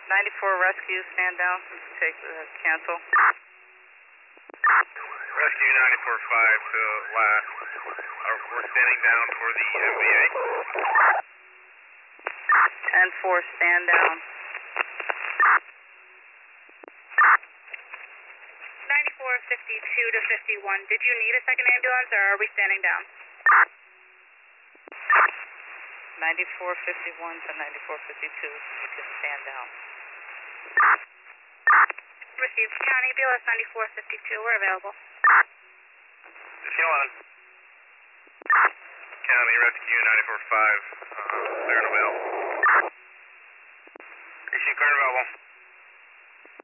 94 rescue, stand down. Take cancel. Rescue 94-5 to last. We're standing down for the MVA. 10-4, stand down. 9452 to 51. Did you need a second ambulance or are we standing down? 9451 to 9452. You can stand down. Received. County BLS 9452. We're available. County Rescue 94-5.